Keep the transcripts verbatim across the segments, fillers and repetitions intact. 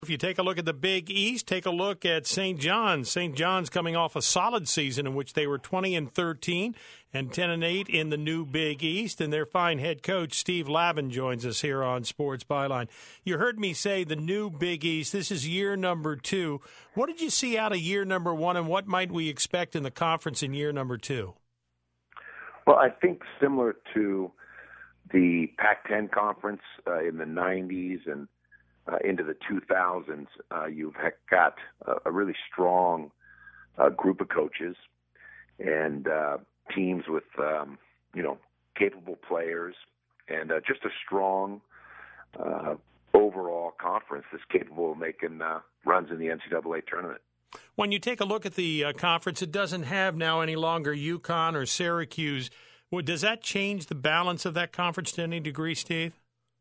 If you take a look at the Big East, take a look at Saint John's. Saint John's coming off a solid season in which they were twenty and thirteen and ten and eight in the new Big East, and their fine head coach Steve Lavin joins us here on Sports Byline. You heard me say the new Big East. This is year number two. What did you see out of year number one, and what might we expect in the conference in year number two? Well, I think similar to the Pac ten conference uh, in the nineties and Uh, into the two thousands, uh, you've got a, a really strong uh, group of coaches and uh, teams with, um, you know, capable players and uh, just a strong uh, overall conference that's capable of making uh, runs in the N C double A tournament. When you take a look at the uh, conference, it doesn't have now any longer UConn or Syracuse. Well, does that change the balance of that conference to any degree, Steve?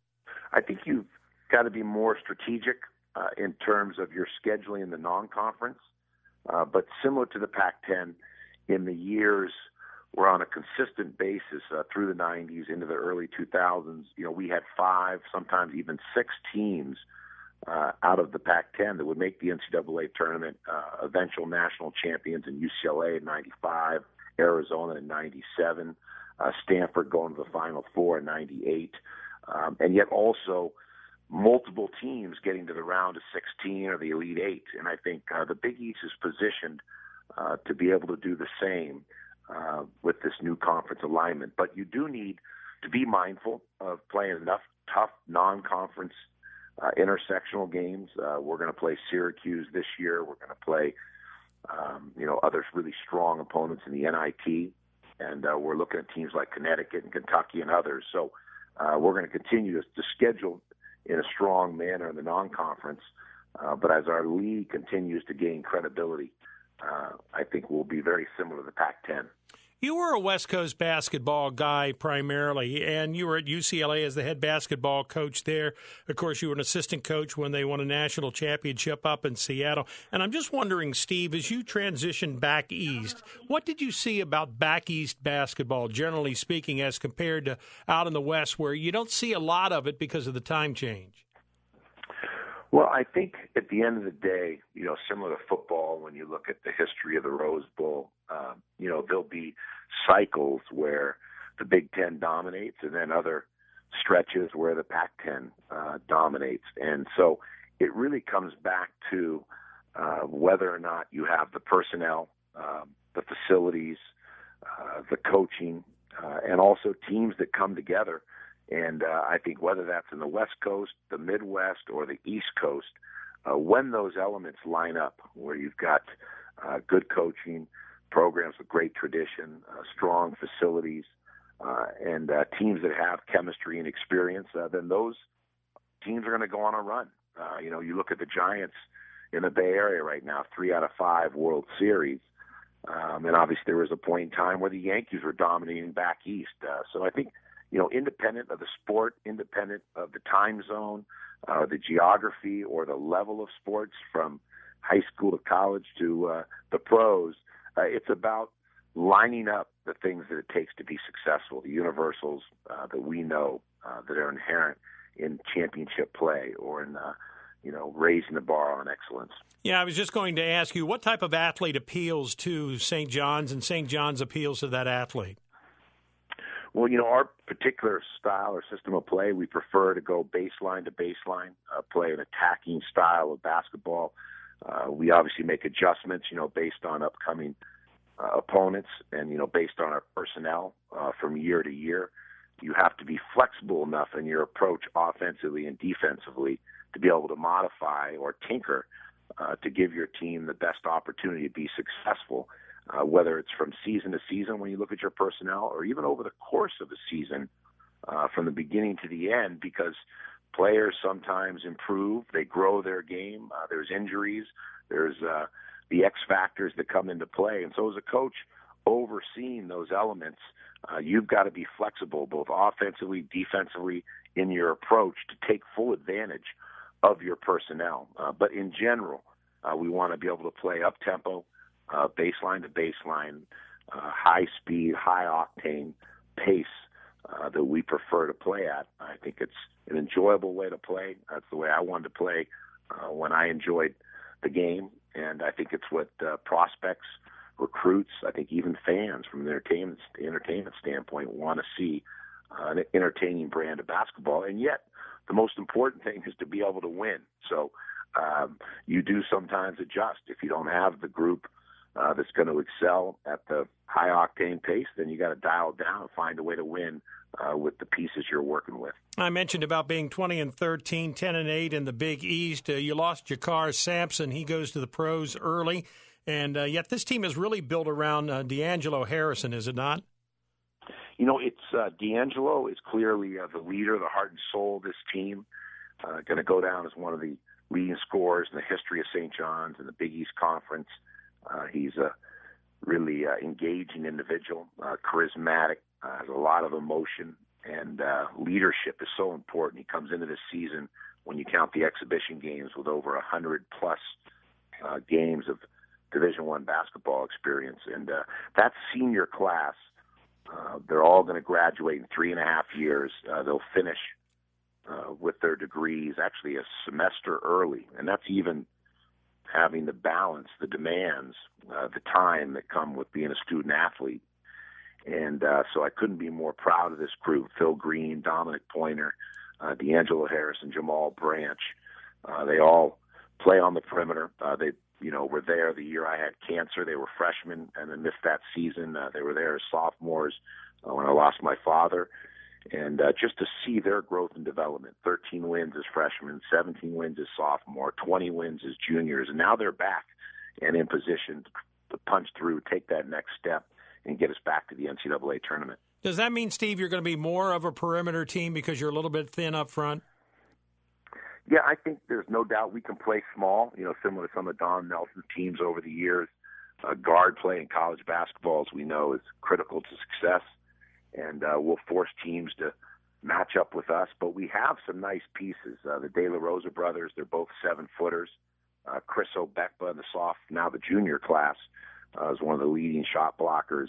I think you've got to be more strategic uh, in terms of your scheduling in the non-conference. Uh, but similar to the Pac ten, in the years where on a consistent basis uh, through the nineties into the early two thousands, you know, we had five, sometimes even six teams uh, out of the Pac ten that would make the N C double A tournament, uh, eventual national champions in U C L A in ninety-five, Arizona in ninety-seven, uh, Stanford going to the Final Four in ninety-eight, um, and yet also multiple teams getting to the round of sixteen or the Elite Eight. And I think uh, the Big East is positioned uh, to be able to do the same uh, with this new conference alignment. But you do need to be mindful of playing enough tough non-conference uh, intersectional games. Uh, we're going to play Syracuse this year. We're going to play, um, you know, other really strong opponents in the N I T. And uh, we're looking at teams like Connecticut and Kentucky and others. So uh, we're going to continue to, to schedule in a strong manner in the non-conference. Uh, but as our league continues to gain credibility, uh, I think we'll be very similar to the Pac ten. You were a West Coast basketball guy primarily, and you were at U C L A as the head basketball coach there. Of course, you were an assistant coach when they won a national championship up in Seattle. And I'm just wondering, Steve, as you transitioned back east, what did you see about back east basketball, generally speaking, as compared to out in the West, where you don't see a lot of it because of the time change? Well, I think at the end of the day, you know, similar to football, when you look at the history of the Rose Bowl, um, you know, there'll be cycles where the Big Ten dominates and then other stretches where the Pac ten uh, dominates. And so it really comes back to uh, whether or not you have the personnel, um, the facilities, uh, the coaching, uh, and also teams that come together. And uh, I think whether that's in the West Coast, the Midwest, or the East Coast, uh, when those elements line up, where you've got uh, good coaching, programs with great tradition, uh, strong facilities, uh, and uh, teams that have chemistry and experience, uh, then those teams are going to go on a run. Uh, you know, you look at the Giants in the Bay Area right now, three out of five World Series. Um, and obviously there was a point in time where the Yankees were dominating back east. Uh, so I think, you know, independent of the sport, independent of the time zone, uh, the geography, or the level of sports from high school to college to uh, the pros, uh, it's about lining up the things that it takes to be successful, the universals uh, that we know uh, that are inherent in championship play or in, uh, you know, raising the bar on excellence. Yeah, I was just going to ask you, what type of athlete appeals to Saint John's and Saint John's appeals to that athlete? Well, you know, our particular style or system of play, we prefer to go baseline to baseline, uh, play an attacking style of basketball. Uh, we obviously make adjustments, you know, based on upcoming uh, opponents and, you know, based on our personnel uh, from year to year. You have to be flexible enough in your approach offensively and defensively to be able to modify or tinker uh, to give your team the best opportunity to be successful. Uh, whether it's from season to season when you look at your personnel or even over the course of a season uh, from the beginning to the end, because players sometimes improve, they grow their game, uh, there's injuries, there's uh, the X factors that come into play. And so as a coach overseeing those elements, uh, you've got to be flexible both offensively, defensively in your approach to take full advantage of your personnel. Uh, but in general, uh, we want to be able to play up-tempo, Uh, baseline to baseline, uh, high speed, high octane pace uh, that we prefer to play at. I think it's an enjoyable way to play. That's the way I wanted to play uh, when I enjoyed the game, and I think it's what uh, prospects, recruits, I think even fans from an entertainment entertainment standpoint want to see uh, an entertaining brand of basketball. And yet, the most important thing is to be able to win. So um, you do sometimes adjust. If you don't have the group uh, that's going to excel at the high octane pace, then you got to dial it down and find a way to win uh, with the pieces you're working with. I mentioned about being twenty and thirteen, ten and eight in the Big East. Uh, you lost Jakar Sampson. He goes to the pros early. And uh, yet this team is really built around uh, D'Angelo Harrison, is it not? You know, it's uh, D'Angelo is clearly uh, the leader, the heart and soul of this team. Uh, going to go down as one of the leading scorers in the history of Saint John's and the Big East Conference. Uh, he's a really uh, engaging individual, uh, charismatic, uh, has a lot of emotion, and uh, leadership is so important. He comes into this season, when you count the exhibition games, with over one hundred plus uh, games of Division One basketball experience. And uh, that senior class, uh, they're all going to graduate in three and a half years. Uh, they'll finish uh, with their degrees actually a semester early, and that's even having the balance, the demands, uh, the time that come with being a student athlete. And uh, so I couldn't be more proud of this group. Phil Green, Dominic Pointer, uh, D'Angelo Harrison, Jamal Branch. Uh, they all play on the perimeter. Uh, they, you know, were there the year I had cancer. They were freshmen and then missed that season. Uh, they were there as sophomores uh, when I lost my father. And uh, just to see their growth and development, thirteen wins as freshmen, seventeen wins as sophomore, twenty wins as juniors, and now they're back and in position to punch through, take that next step, and get us back to the N C double A tournament. Does that mean, Steve, you're going to be more of a perimeter team because you're a little bit thin up front? Yeah, I think there's no doubt we can play small, you know, similar to some of Don Nelson's teams over the years. Uh, guard play in college basketball, as we know, is critical to success, and uh, we'll force teams to match up with us. But we have some nice pieces. Uh, the De La Rosa brothers, they're both seven-footers. Uh, Chris Obekba, the soft, now the junior class, uh, is one of the leading shot blockers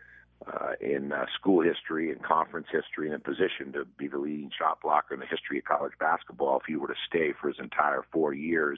uh, in uh, school history and conference history, and in position to be the leading shot blocker in the history of college basketball if he were to stay for his entire four years.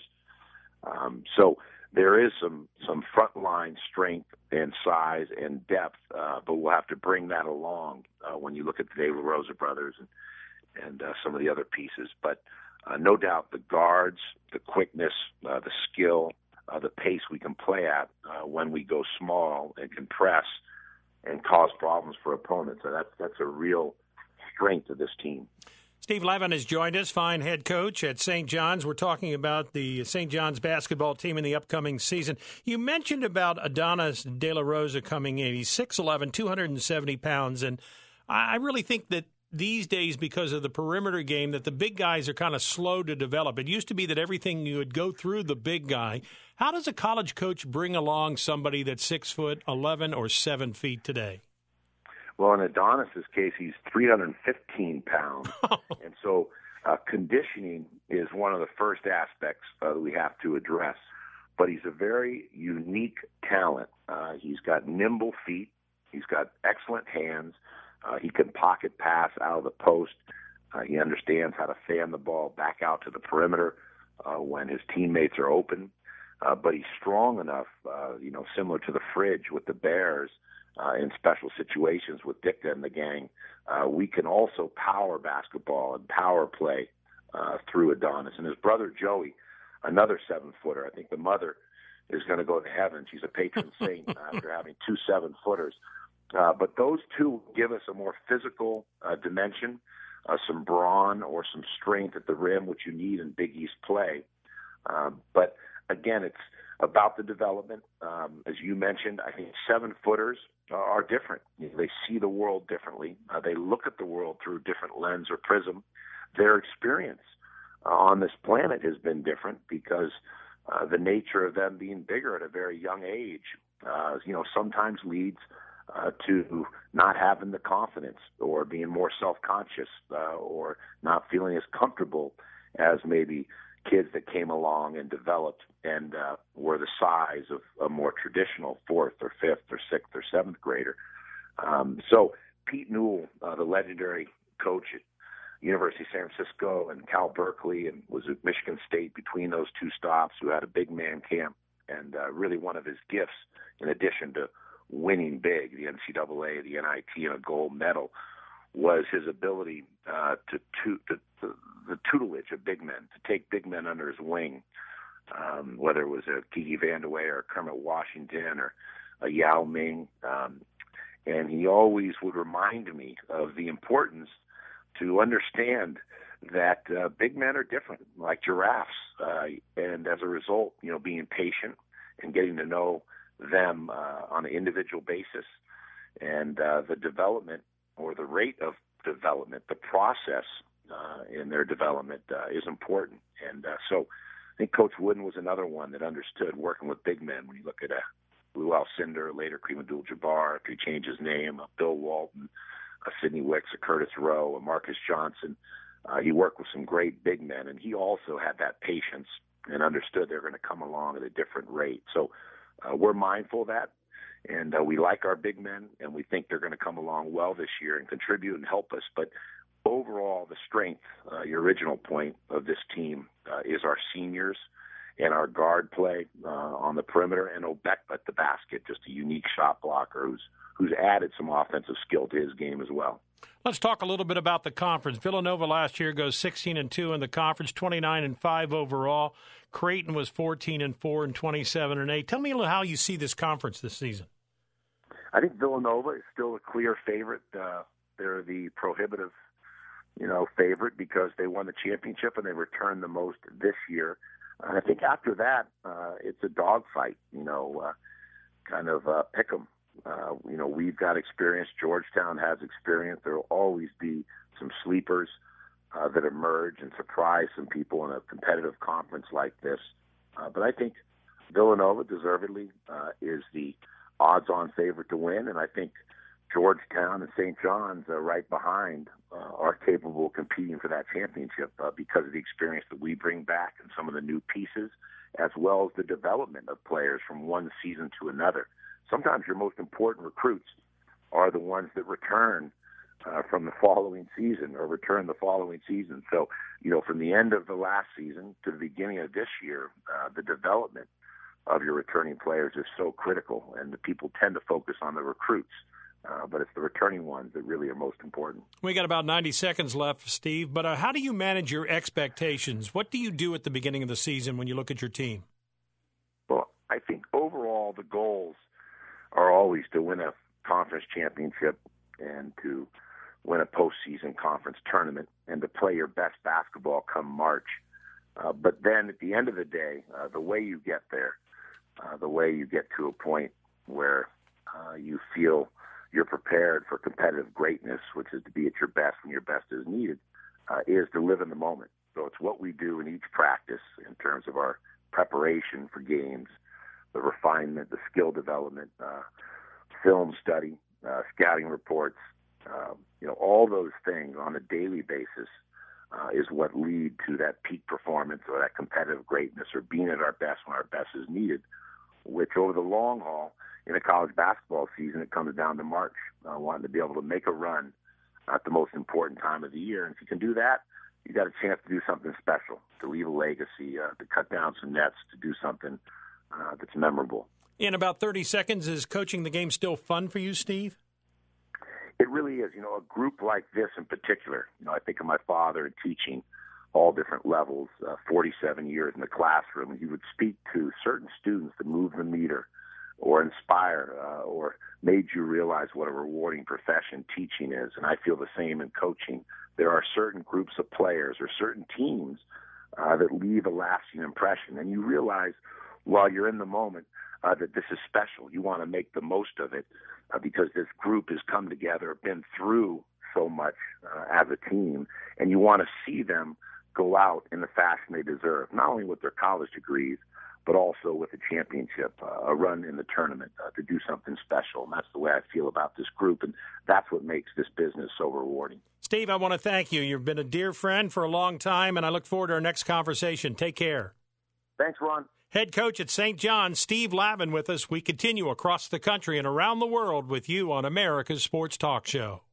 Um, so there is some some frontline strength and size and depth, uh, but we'll have to bring that along uh, when you look at the De La Rosa brothers and, and uh, some of the other pieces. But uh, no doubt the guards, the quickness, uh, the skill, uh, the pace we can play at uh, when we go small and can press and cause problems for opponents. So that's, that's a real strength of this team. Steve Levin has joined us, fine head coach at Saint John's. We're talking about the Saint John's basketball team in the upcoming season. You mentioned about Adonis De La Rosa coming in. He's six eleven, two hundred seventy pounds, and I really think that these days, because of the perimeter game, that the big guys are kind of slow to develop. It used to be that everything you would go through the big guy. How does a college coach bring along somebody that's six foot eleven or seven feet today? Well, in Adonis's case, he's three hundred fifteen pounds, and so uh, conditioning is one of the first aspects uh, that we have to address. But he's a very unique talent. Uh, he's got nimble feet. He's got excellent hands. Uh, he can pocket pass out of the post. Uh, he understands how to fan the ball back out to the perimeter uh, when his teammates are open. Uh, but he's strong enough, uh, you know, similar to the Fridge with the Bears, Uh, in special situations with Ditka and the gang. Uh, we can also power basketball and power play uh, through Adonis. And his brother Joey, another seven-footer. I think the mother is going to go to heaven. She's a patron saint after having two seven-footers. Uh, but those two give us a more physical uh, dimension, uh, some brawn or some strength at the rim, which you need in Big East play. Uh, but, again, it's about the development. Um, as you mentioned, I think seven-footers are different. You know, they see the world differently. Uh, they look at the world through a different lens or prism. Their experience uh, on this planet has been different because uh, the nature of them being bigger at a very young age, uh, you know, sometimes leads uh, to not having the confidence or being more self-conscious uh, or not feeling as comfortable as maybe kids that came along and developed and uh, were the size of a more traditional fourth or fifth or sixth or seventh grader. Um, so Pete Newell, uh, the legendary coach at University of San Francisco and Cal Berkeley, and was at Michigan State between those two stops, who had a big man camp. And uh, really one of his gifts, in addition to winning big, the N C double A, the N I T, and a gold medal, was his ability uh, to, to, to, to the tutelage of big men, to take big men under his wing, um, whether it was a Kiki Vandeweghe or Kermit Washington or a Yao Ming. Um, and he always would remind me of the importance to understand that uh, big men are different, like giraffes. Uh, and as a result, you know, being patient and getting to know them uh, on an individual basis, and uh, the development or the rate of development, the process uh, in their development uh, is important. And uh, so I think Coach Wooden was another one that understood working with big men. When you look at a Lou Alcindor, later Kareem Abdul-Jabbar, if he changed his name, a Bill Walton, a Sidney Wicks, a Curtis Rowe, a Marcus Johnson, uh, he worked with some great big men, and he also had that patience and understood they're going to come along at a different rate. So uh, we're mindful of that. And uh, we like our big men, and we think they're going to come along well this year and contribute and help us. But overall, the strength, uh, your original point of this team, uh, is our seniors and our guard play uh, on the perimeter, and Obekba at the basket, just a unique shot blocker who's who's added some offensive skill to his game as well. Let's talk a little bit about the conference. Villanova last year goes sixteen and two in the conference, twenty-nine and five overall. Creighton was fourteen and four and twenty-seven and eight. Tell me how you see this conference this season. I think Villanova is still a clear favorite. Uh, they're the prohibitive, you know, favorite because they won the championship and they returned the most this year. And I think after that, uh, it's a dogfight, you know, uh, kind of uh, pick 'em. Uh, you know, we've got experience. Georgetown has experience. There will always be some sleepers uh, that emerge and surprise some people in a competitive conference like this. Uh, but I think Villanova deservedly uh, is the odds-on favorite to win, and I think Georgetown and Saint John's are right behind, uh, are capable of competing for that championship uh, because of the experience that we bring back and some of the new pieces, as well as the development of players from one season to another. Sometimes your most important recruits are the ones that return uh, from the following season or return the following season. So, you know, from the end of the last season to the beginning of this year, uh, the development of your returning players is so critical, and the people tend to focus on the recruits, uh, but it's the returning ones that really are most important. We got about ninety seconds left, Steve, but uh, how do you manage your expectations? What do you do at the beginning of the season when you look at your team? Well, I think overall the goals are always to win a conference championship and to win a postseason conference tournament and to play your best basketball come March. Uh, but then at the end of the day, uh, the way you get there, Uh, the way you get to a point where uh, you feel you're prepared for competitive greatness, which is to be at your best when your best is needed, uh, is to live in the moment. So it's what we do in each practice in terms of our preparation for games, the refinement, the skill development, uh, film study, uh, scouting reports, uh, you know, all those things on a daily basis uh, is what lead to that peak performance or that competitive greatness or being at our best when our best is needed, which over the long haul in a college basketball season, it comes down to March, uh, wanting to be able to make a run at the most important time of the year. And if you can do that, you got a chance to do something special, to leave a legacy, uh, to cut down some nets, to do something uh, that's memorable. In about thirty seconds, is coaching the game still fun for you, Steve? It really is. You know, a group like this in particular, you know, I think of my father and teaching all different levels, uh, forty-seven years in the classroom, and he would speak to certain students that moved the meter or inspire uh, or made you realize what a rewarding profession teaching is. And I feel the same in coaching. There are certain groups of players or certain teams uh, that leave a lasting impression, and you realize while you're in the moment uh, that this is special. You want to make the most of it uh, because this group has come together, been through so much uh, as a team, and you want to see them go out in the fashion they deserve, not only with their college degrees, but also with a championship, uh, a run in the tournament, uh, to do something special. And that's the way I feel about this group, and that's what makes this business so rewarding. Steve, I want to thank you. You've been a dear friend for a long time, and I look forward to our next conversation. Take care. Thanks, Ron. Head coach at Saint John's, Steve Lavin, with us. We continue across the country and around the world with you on America's Sports Talk Show.